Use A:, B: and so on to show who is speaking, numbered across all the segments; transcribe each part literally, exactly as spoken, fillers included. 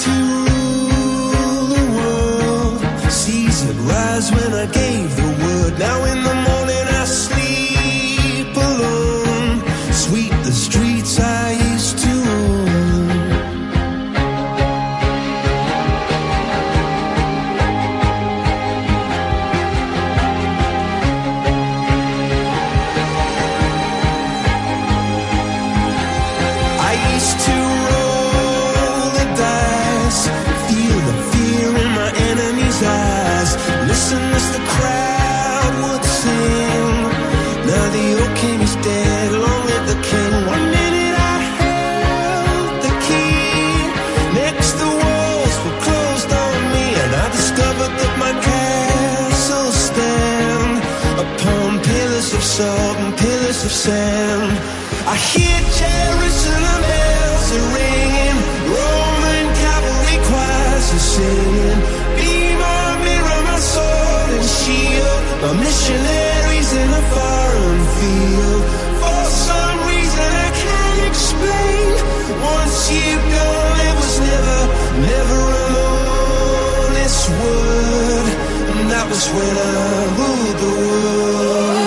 A: to rule the world. Seas had rise when I gave the word. Now in the morning I sleep alone. Sweep the streets I used to own. I used to roll the dice, feel the fear in my enemy's eyes, listen as the crowd would sing. Now the old king is dead, long live the king. One minute I held the key, next the walls were closed on me, and I discovered that my castles stand upon pillars of salt and pillars of sand. I hear Jerusalem bells are ringing, Roman cavalry choirs are singing. Be my mirror, my sword and shield, my missionaries in a foreign field. For some reason I can't explain, once you've gone it was never, never an honest word. And that was when I ruled the world.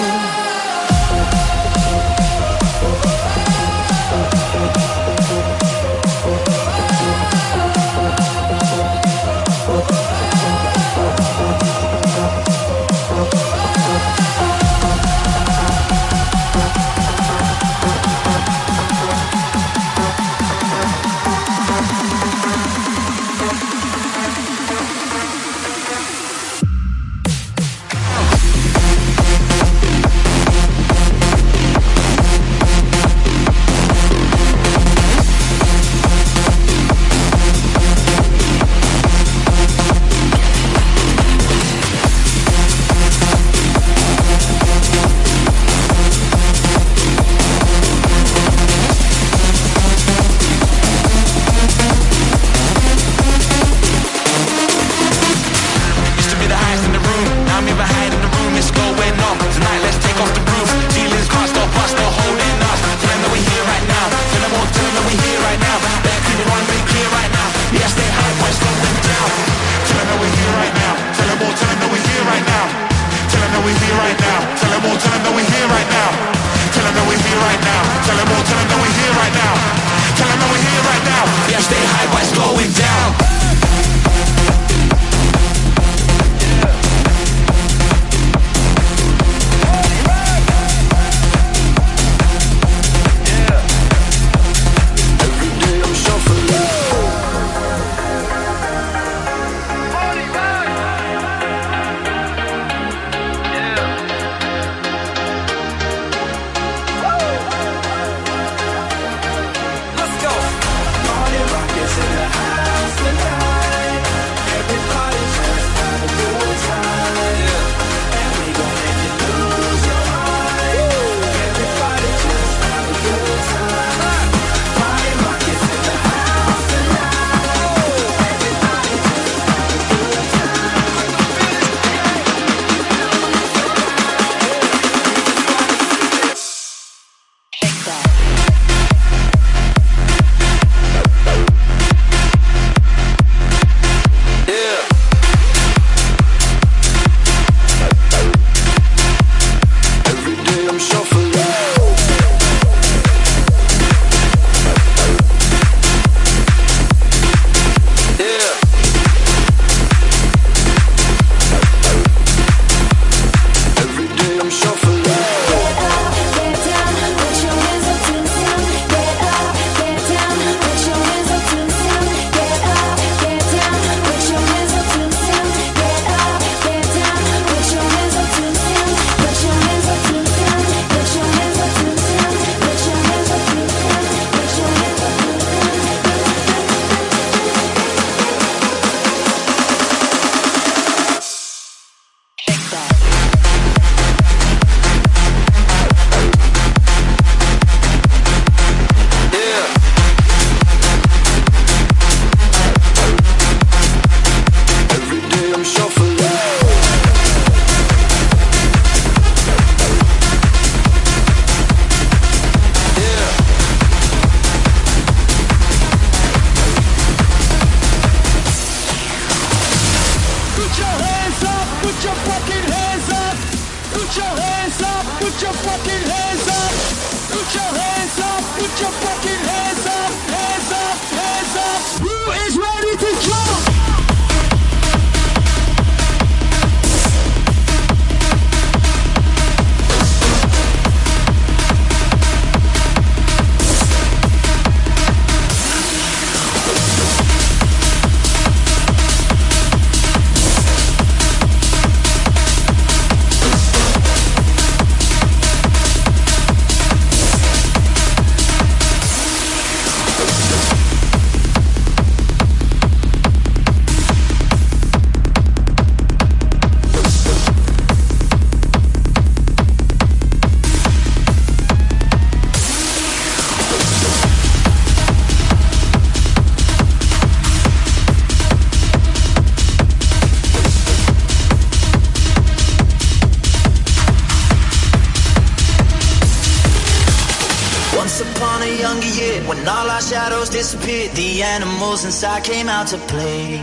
B: and all our shadows disappeared. The animals inside came out to play.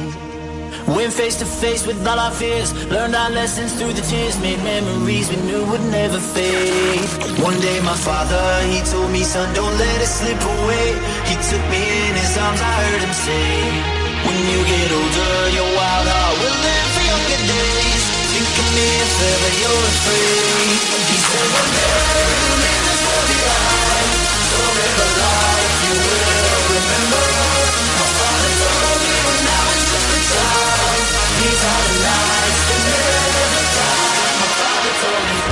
B: Went face to face with all our fears, learned our lessons through the tears, made memories we knew would never fade. One day my father, he told me, son, don't let it slip away. He took me in his arms, I heard him say, when you get older, your wild heart will live for younger days. Think of me if ever you're afraid. He said, one day you'll leave this world behind, so live a life you will remember. My father told me when I was just a child, these are the nights that never die. My father told me.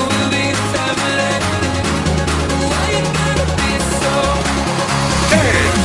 C: Hey!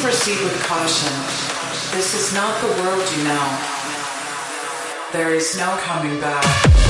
C: proceed with caution. This is not the world you know. There is no coming back.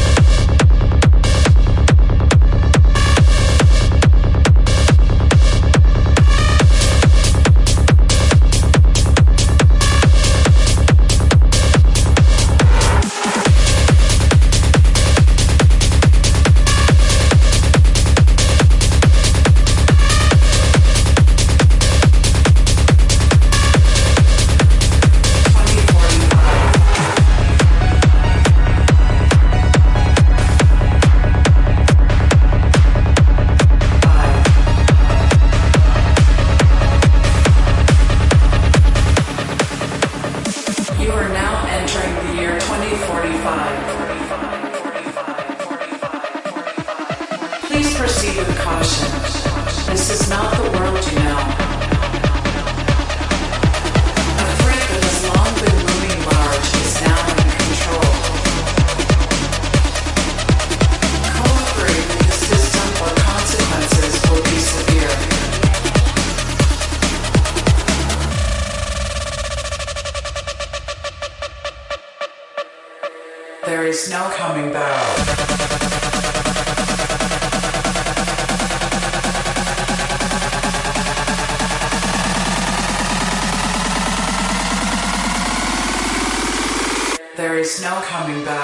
C: There is no coming back. There is no coming back.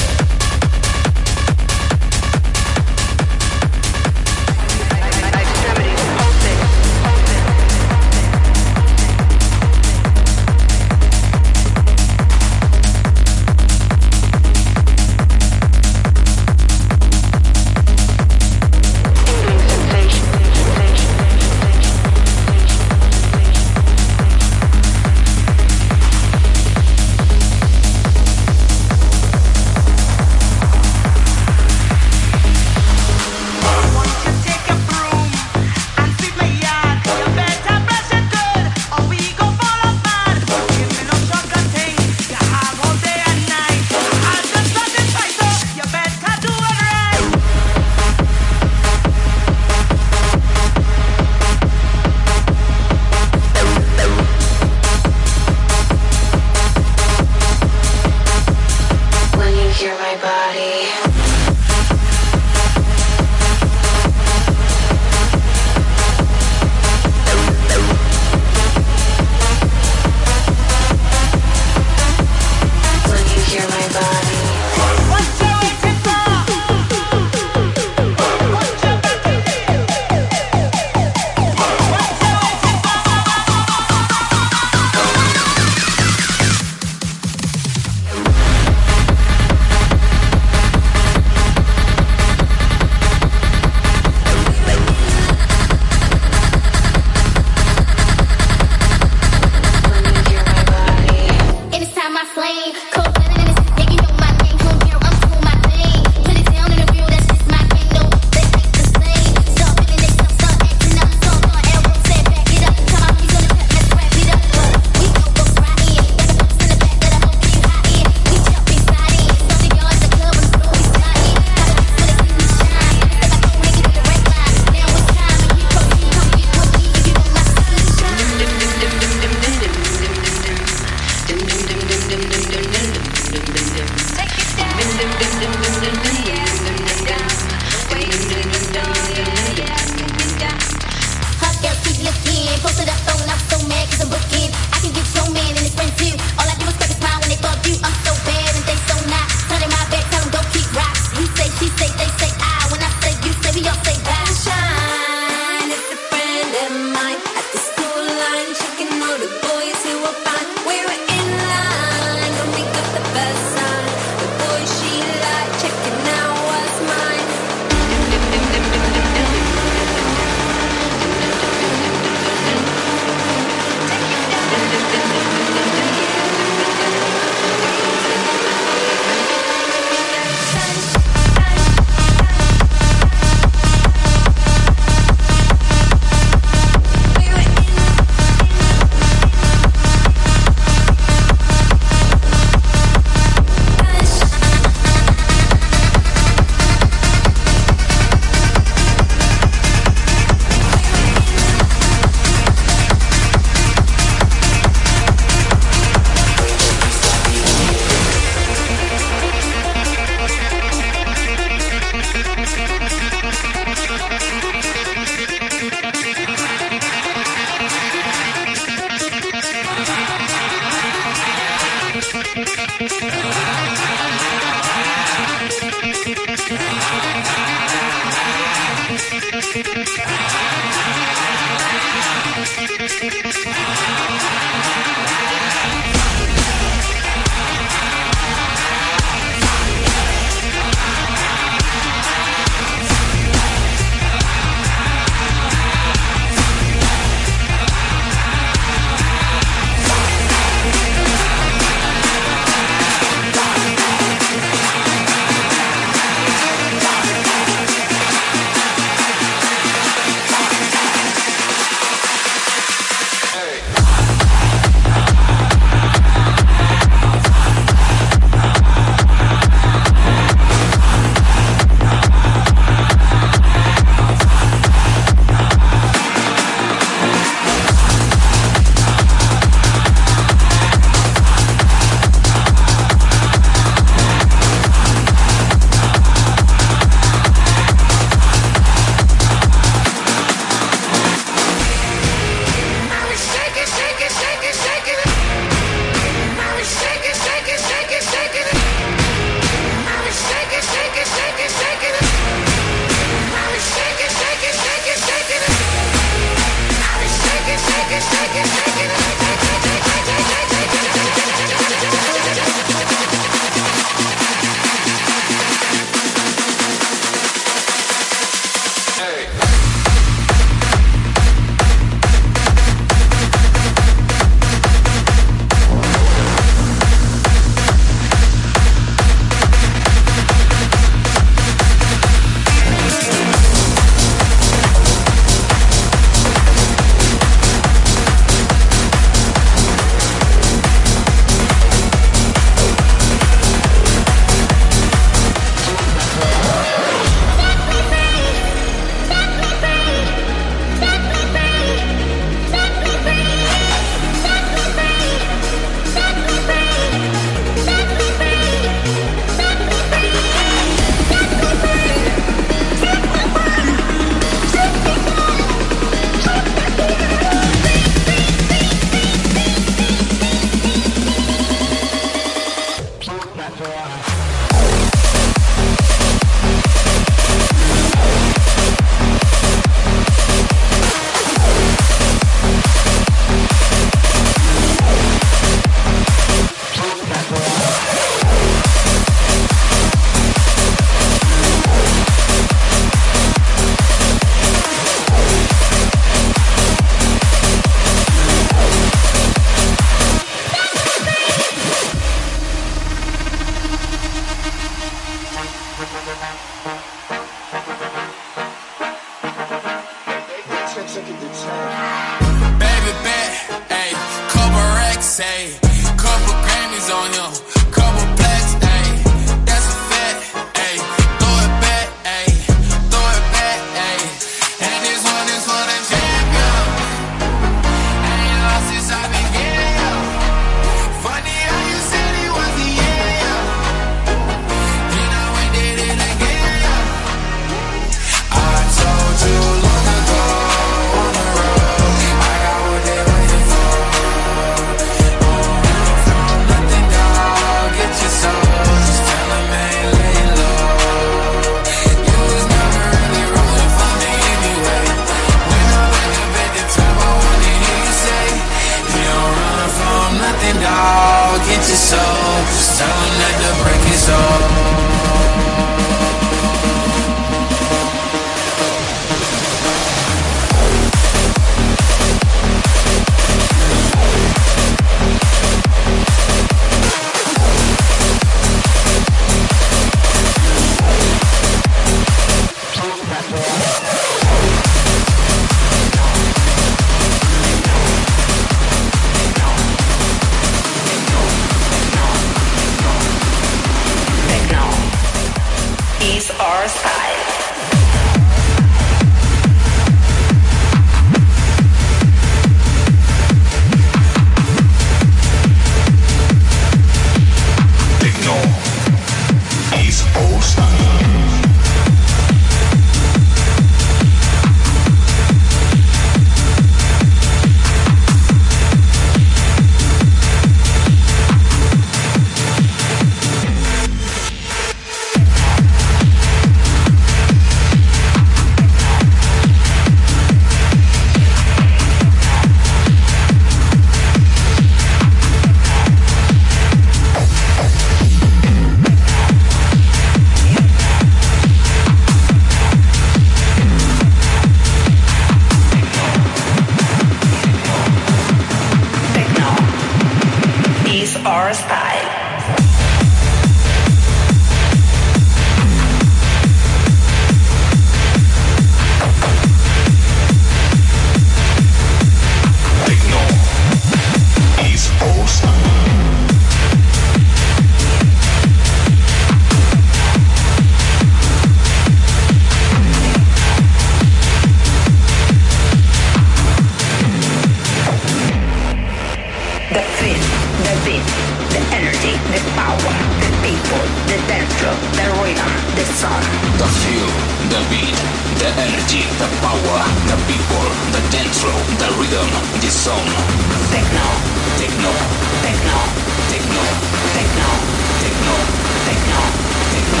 D: the energy, the power, the people, the dance flow, the rhythm, the song. Techno, techno, techno, techno, techno, techno, techno, techno,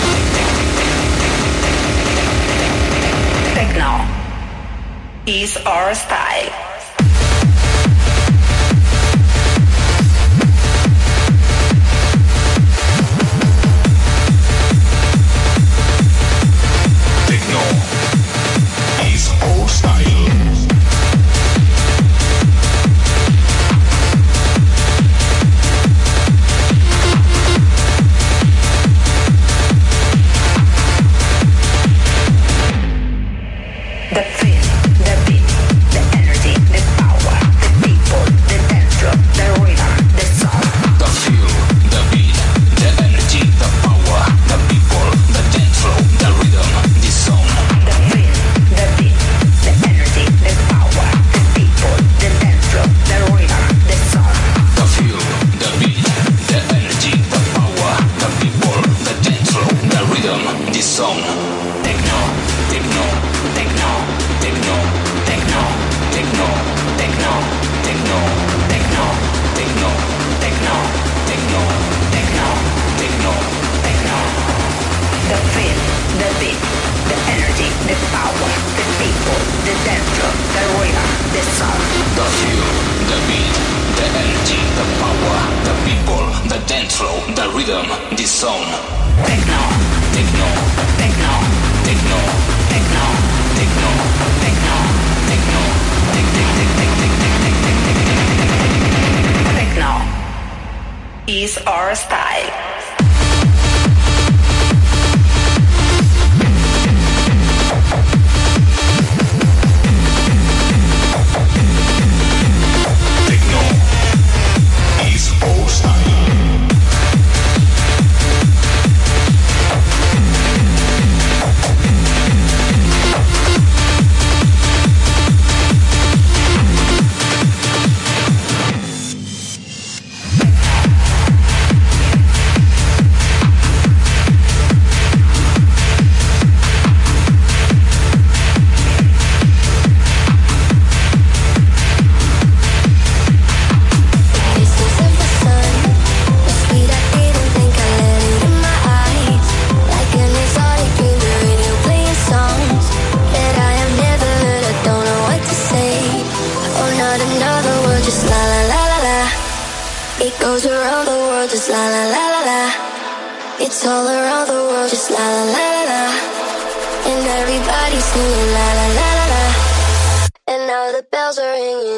D: techno. Techno is our style. Is our style. The feel, the beat, the energy, the power, the people, the dance floor, the rhythm, the song. The feel, the beat, the energy, the power, the people, the dance floor, the rhythm, the song. The feel, the beat, the energy, the power, the people, the dance floor, the rhythm, the song. The feel, the beat, the energy, the power, the people, the dance floor, the rhythm, the song. Techno, techno, techno, techno, techno, techno, techno, techno, techno, techno, techno, techno, techno, techno, techno. The feel, the beat, the energy, the power, the people, the dance floor, the rhythm, the song. The feel, the beat, the energy, the power, the people, the dance floor, the rhythm, the song. Techno, techno, techno, techno, techno, techno, techno, techno, techno is our style.
E: It's all around the world, just la la la la la. And everybody's singing la la la la la. And now the bells are ringing.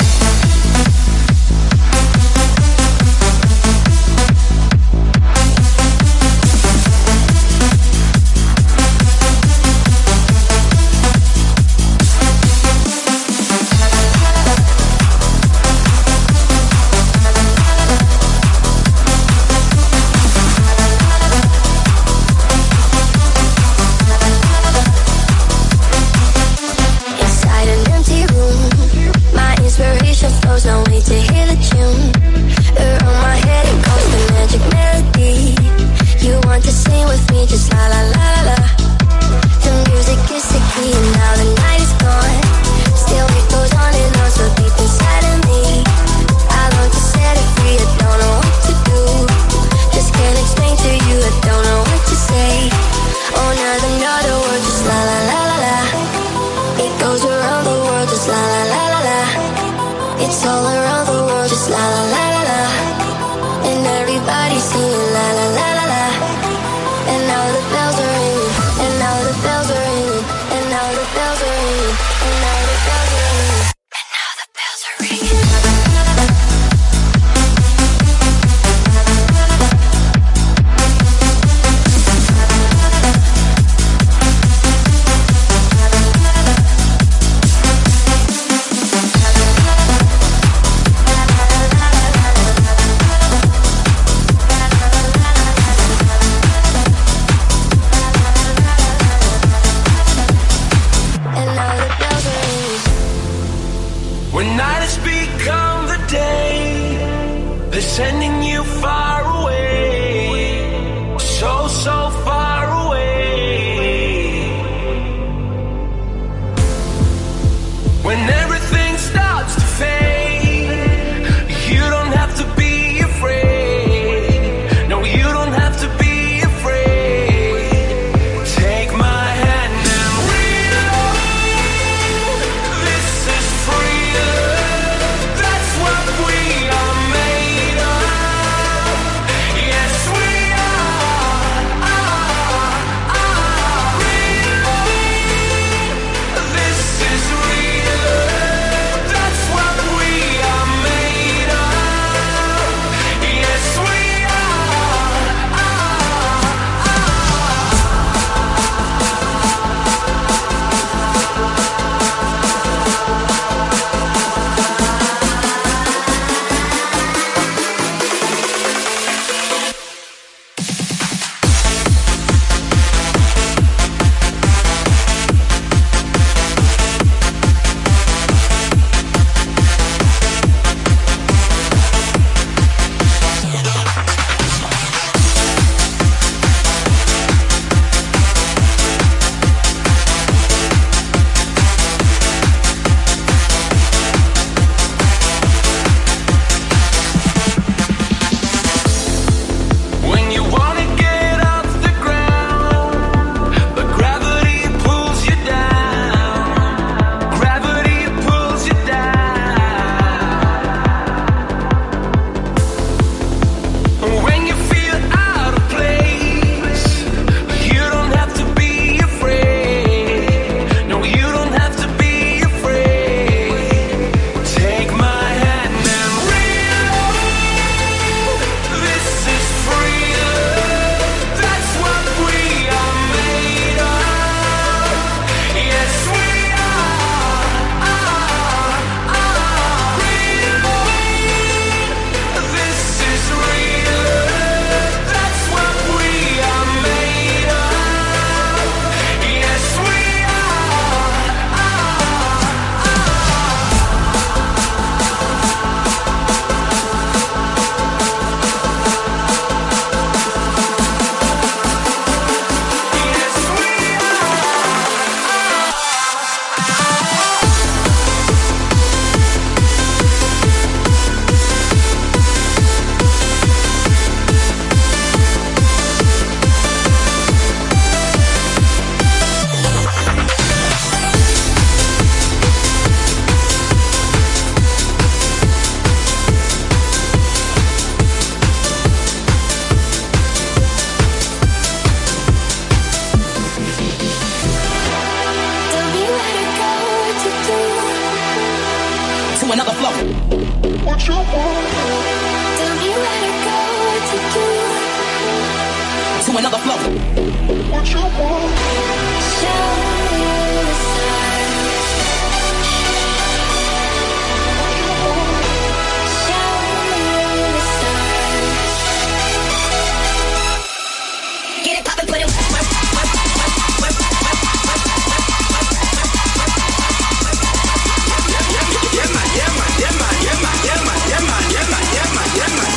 E: Flows, no way to hear the tune. Around my head it goes the magic melody. You want to sing with me, just la la la la la. The music is the key and now the night is gone. Still it goes on and on so deep inside of me. I long to set it free, I don't know what to do. Just can't explain to you, I don't know what to say. Oh, now another word, just la la la la la. It goes around the world, just la la la la la. It's all around the world, just la la la la la. And everybody's singing la la la la la. And now the bells are ringing. And now the bells are ringing. And now the bells are ringing. And now the bells are ringing. And now the bells are ringing.
A: Sending you far away, so, so far away.
B: another flow.
A: What you want?
E: Tell me where to go, what to do.
B: To another flow.
A: What you want?
E: Show me the signs. Show me the signs. Get it poppin', put it.
A: Yeah, man, yeah, man, yeah, man, yeah, man, yeah, man, yeah, man, yeah, man, yeah, man, yeah, man.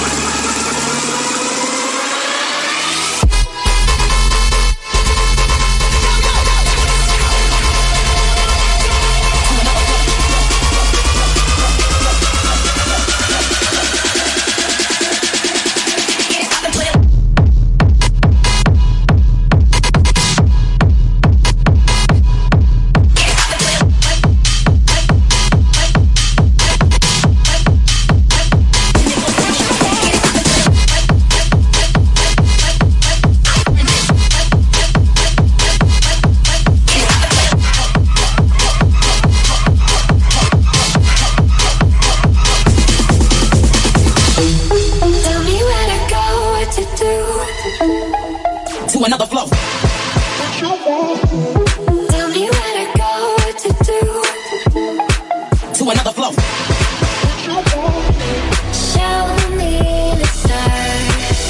B: To another flow.
A: What you want?
E: Tell me where to go, what to do.
B: To another flow.
A: What you want?
E: Show me the signs.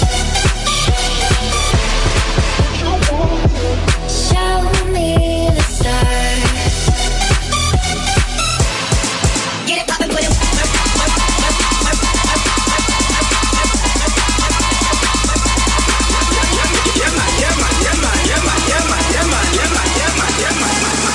A: What you want?
E: Show me the signs. Get it poppin', put it.
A: Yeah, man, yeah, man, yeah, man, yeah, man, yeah, man, yeah, man, yeah, man, yeah, man, yeah, man.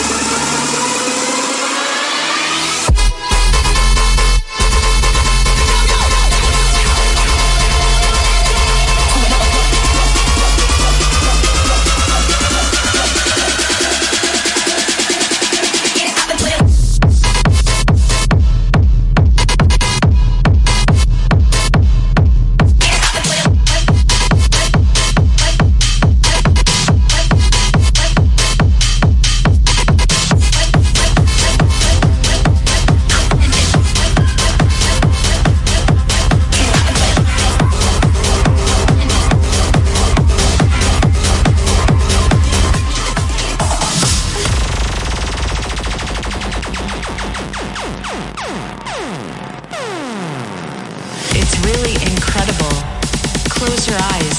C: It's really incredible. Close your eyes.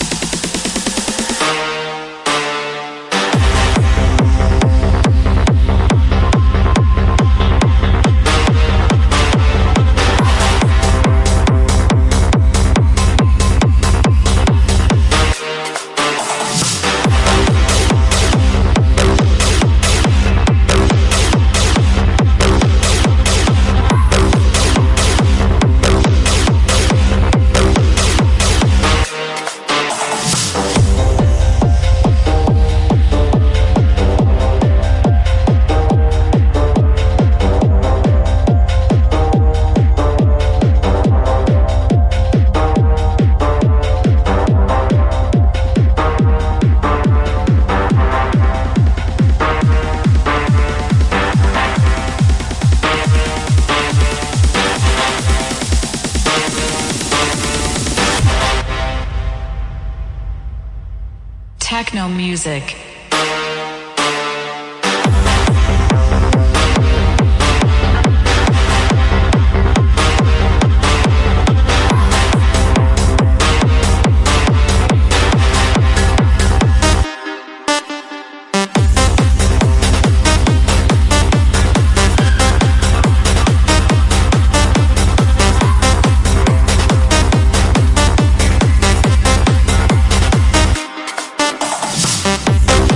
C: Techno music.
E: Show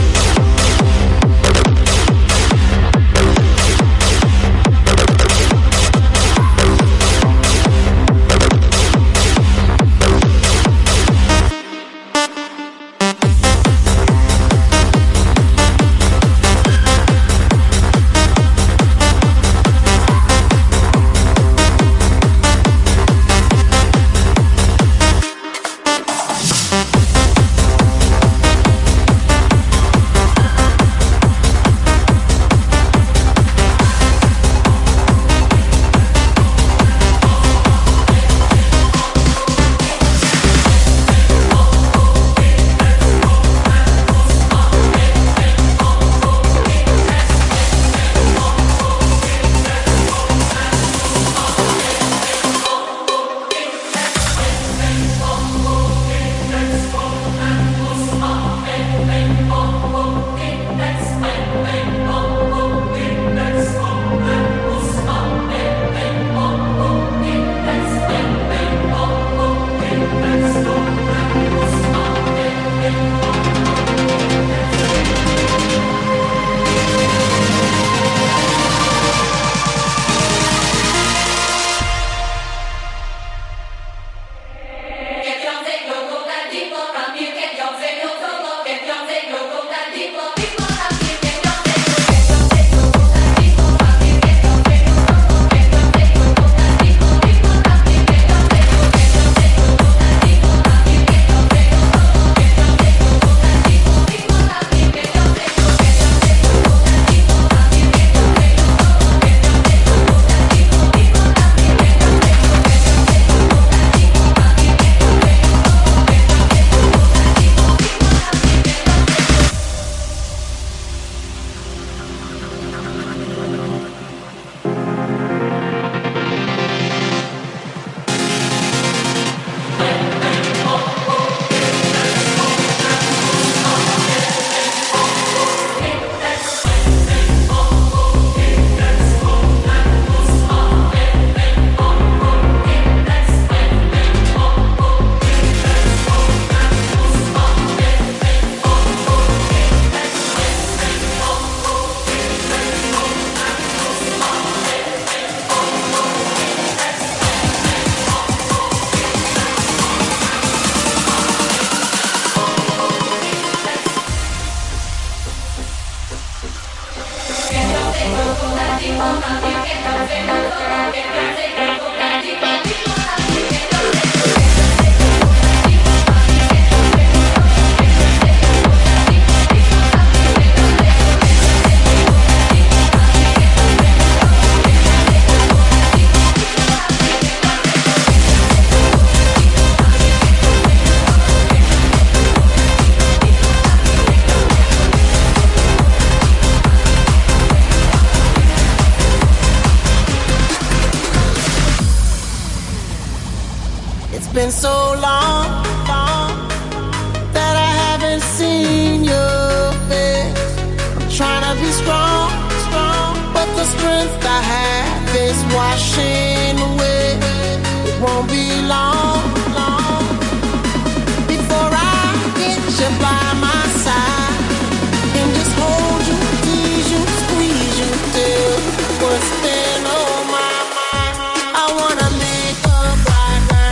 F: Been so long, long that I haven't seen your face. I'm trying to be strong, strong, but the strength I have is washing away. It won't be long, long before I get you by my side and just hold you, tease you, squeeze you till what's been on my mind. I wanna make up right now.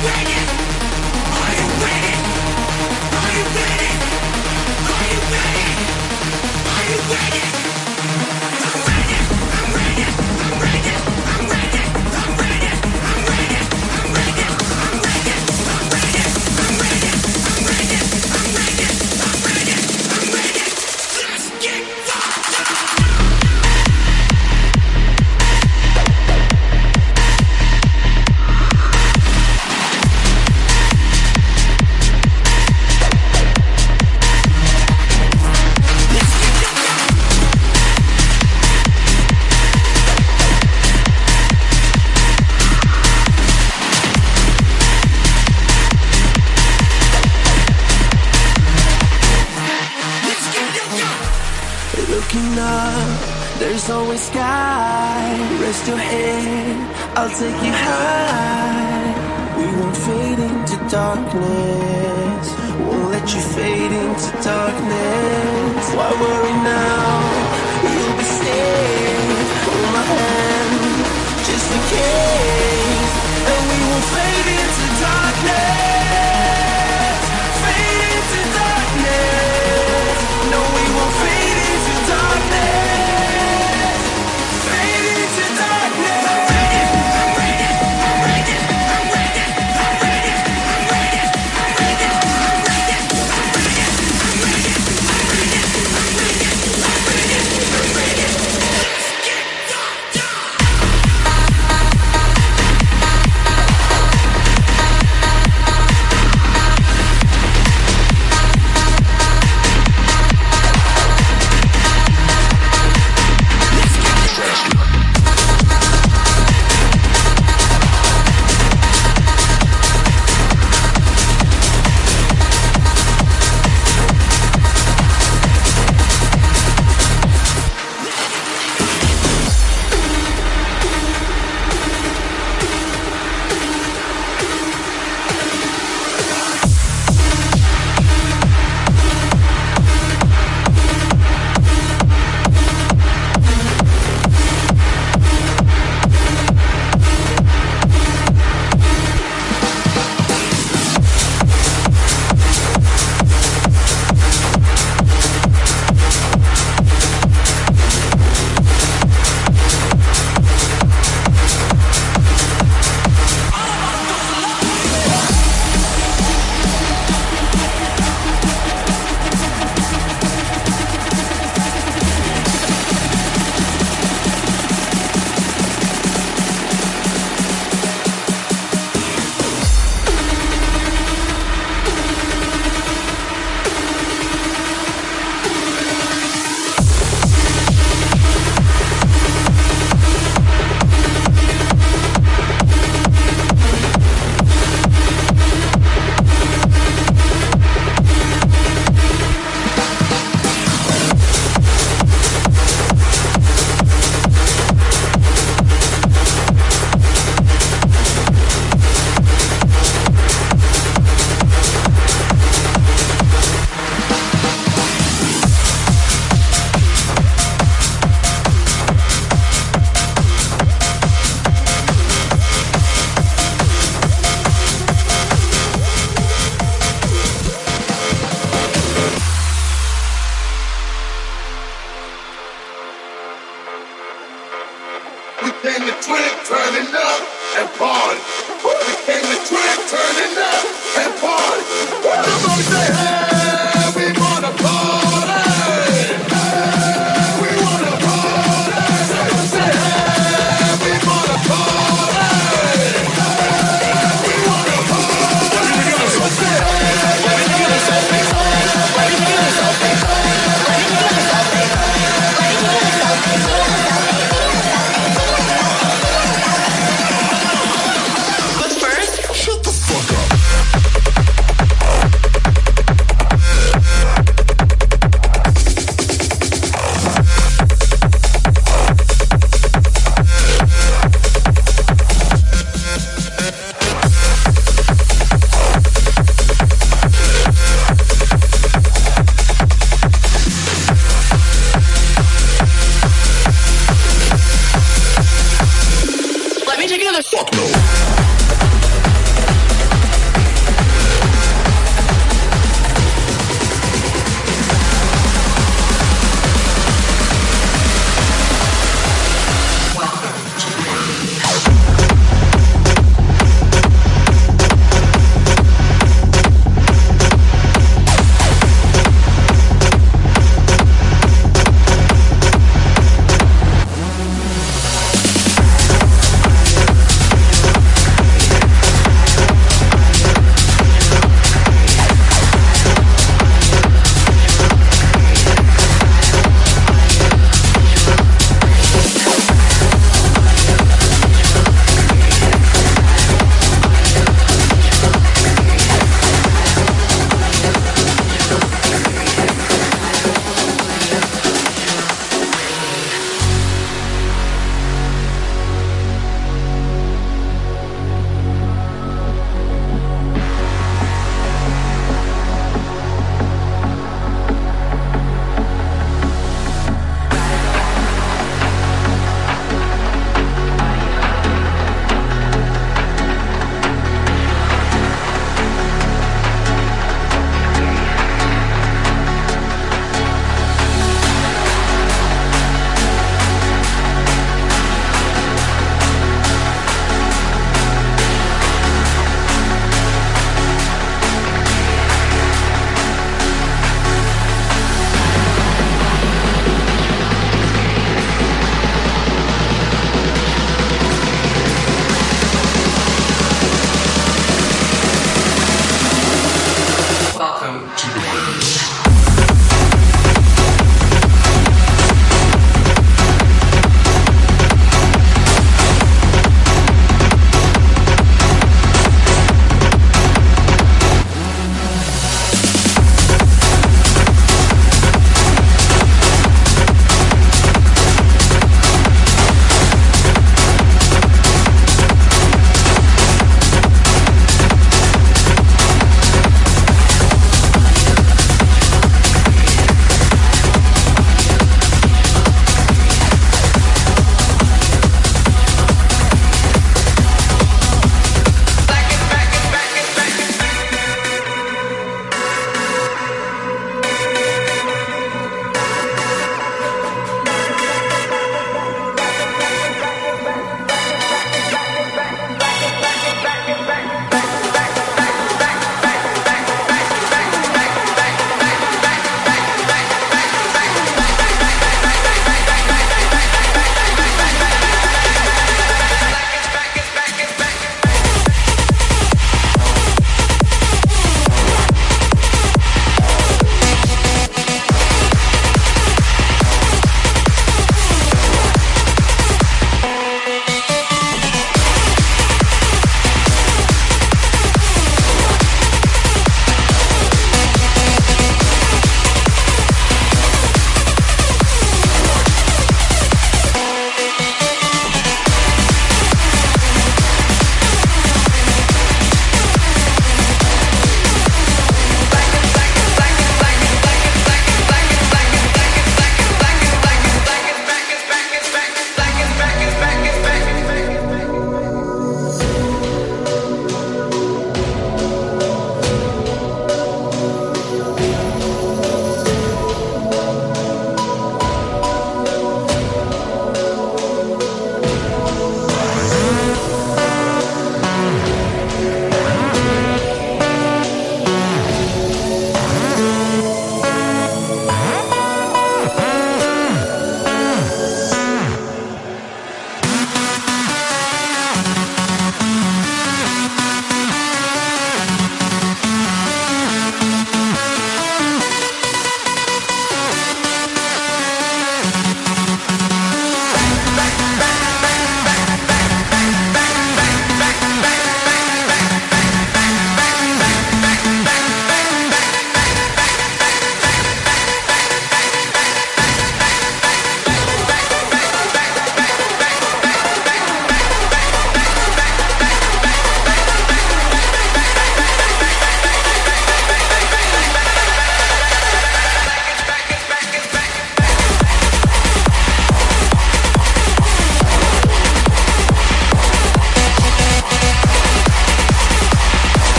A: Looking up, there's always sky. Rest your head, I'll take you high. We won't fade into darkness, won't let you fade into darkness. Why worry now? You'll be safe. Hold my hand, just in case. And we won't fade into darkness, fade into darkness. No, we won't fade into darkness, fade into darkness. I'm ready, I'm ready, I'm ready, I'm ready, I'm ready, I'm ready, I'm ready, I'm ready, I'm ready, I'm ready, I'm ready, I'm ready, I'm ready.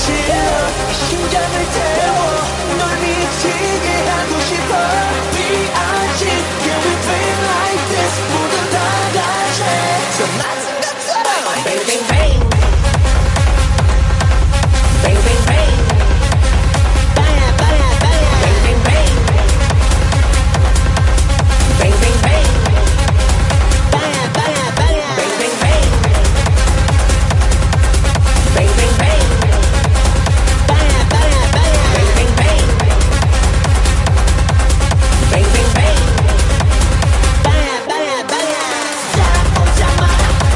A: 질러 심장을 태워 널 미치게 하고 싶어 B I G Can we feel like this 모두 다 같이 저 맞은 것처럼 Bang bang bang Bang bang bang Bang bang bang Bang bang bang Bang bang bang Bang bang bang Bang bang bang Bang bang bang Bang bang bang Bang bang bang Bang bang bang Bang bang bang 자보자마자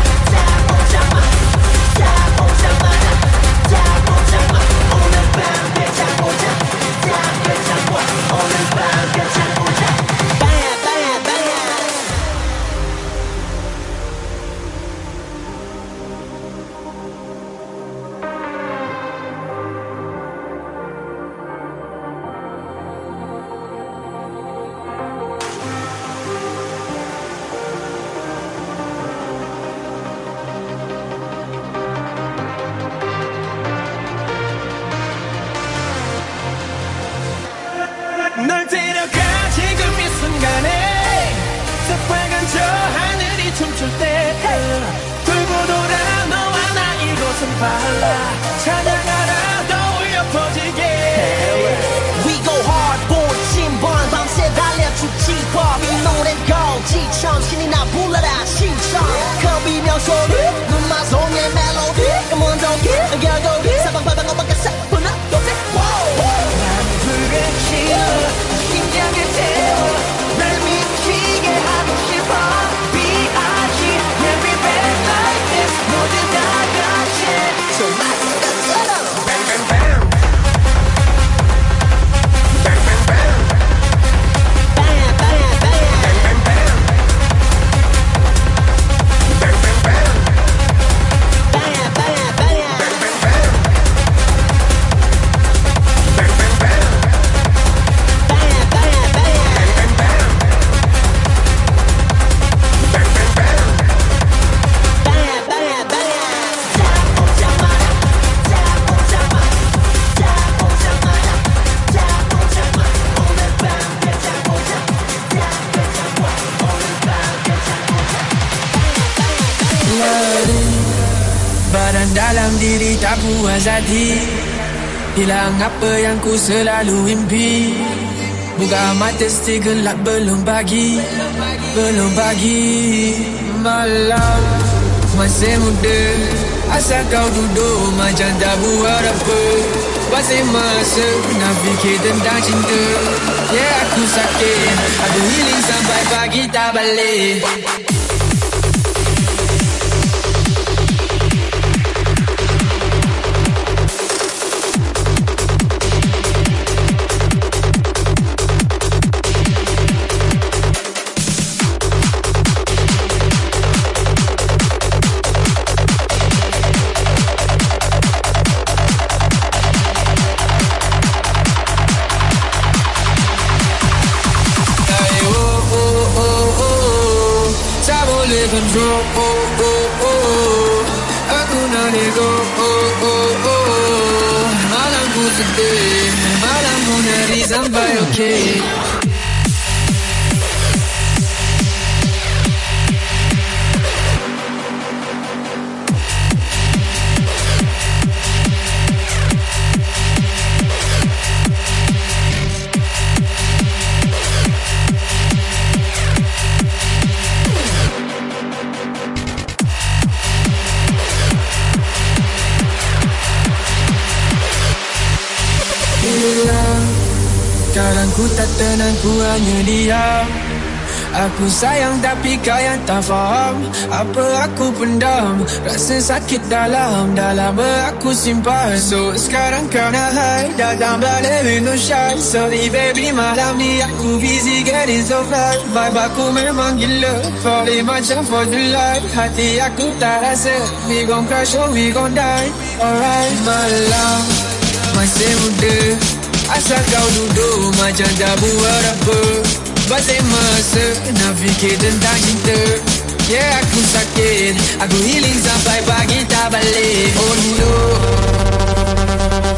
A: 자보자마자 자보자마자 자보자마 오늘 밤 배자보자 자배자보 오늘 밤 배자보자 Bang bang bang 널 데려가 지금 이 순간에 새빨간 저 하늘이 춤출 때 돌고 돌아 너와 나 이곳은 발라 찬양하라 더 울려 퍼지게
F: We go hard for 신번 밤새 달려주지 법 이 노래 고지 정신이 나 불러라 신청 겁이며 소리 눈마송의 멜로디 먼저기 결국이 사방팔방 오만가 사분한 도대
A: 불을 질러 심장을 태워 날 미치게 하고 싶어 B I G Can we feel like this 모두 다 같이
F: 저 맞은 것처럼
A: Bang bang bang Bang bang bang
F: Bang bang bang
A: Bang bang bang Bang bang bang
F: Bang bang bang
A: Bang bang bang Bang bang bang
F: Bang bang bang
A: Bang bang bang Bang bang bang
F: Bang bang bang 자보자마자 자보자마자 자보자마자 자보자마 오늘 밤 배자보자 자배자보 오늘 밤 배자보자
A: Barang dalam diri tak puas hati hilang apa yang ku selalu impi buka mata segelap belum pagi belum pagi malam masih muda asal kau duduk macam tak buat apa masih masa nak fikir tentang cinta yeah aku sakit aku healing sampai pagi tak balik control, oh, oh, oh. Aku nak let go, oh, oh, oh. Malamku sedih, malamku nari sampai okay. Kadang ku tak tenang, ku hanya diam. Aku sayang tapi kau yang tak faham. Apa aku pendam, rasa sakit dalam, dah lama aku simpan. So sekarang kau nak hide, datang balik with no shy. Sorry baby, malam ni aku busy getting so fly. Vibe aku memang gila, falling macam for the life. Hati aku tak rasa, we gon' crash or we gon' die. Alright, malam masih muda, asal kau duduk macam tak buat apa. Masih masa nak fikir tentang cinta. Yeah, aku sakit, aku healing sampai pagi tak balik. Oh no.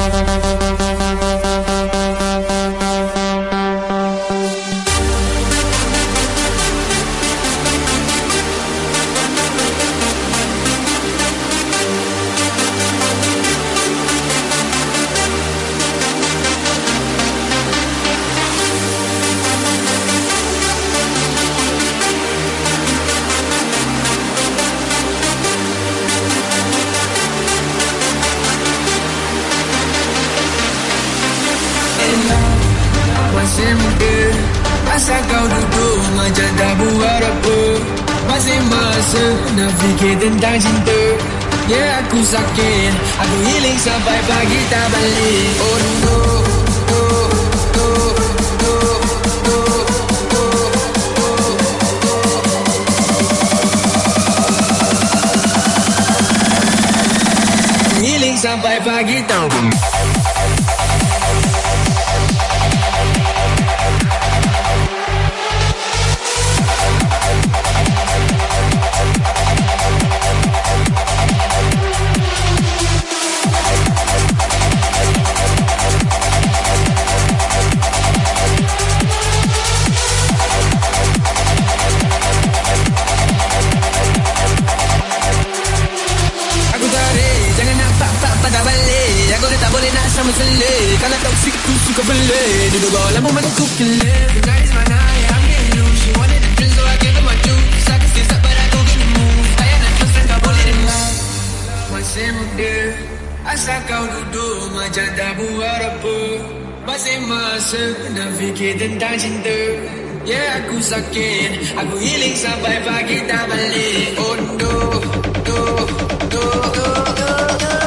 G: Asal kau duduk macam tak buat apa. Masih masa nak fikir tentang cinta. Ya yeah, aku sakit, aku healing sampai pagi tak balik. Oh no, no, no, no, no, no, no. Healing sampai pagi tak balik. Sama selek, kalau toxic tu suka pelik. Duduk bawah lampu makan kukilat. Tonight is my night, I'm getting loose. She wanted the drink so I gave her my juice. I can stay stuck but I go get the move. Saya nak terus dan kau boleh dengar. Masih muda, asal kau duduk macam tak buat apa. Masih masa nak fikir tentang cinta. Ya yeah, aku sakit, aku healing sampai pagi tak balik. Oh no, no, no, no, no, no.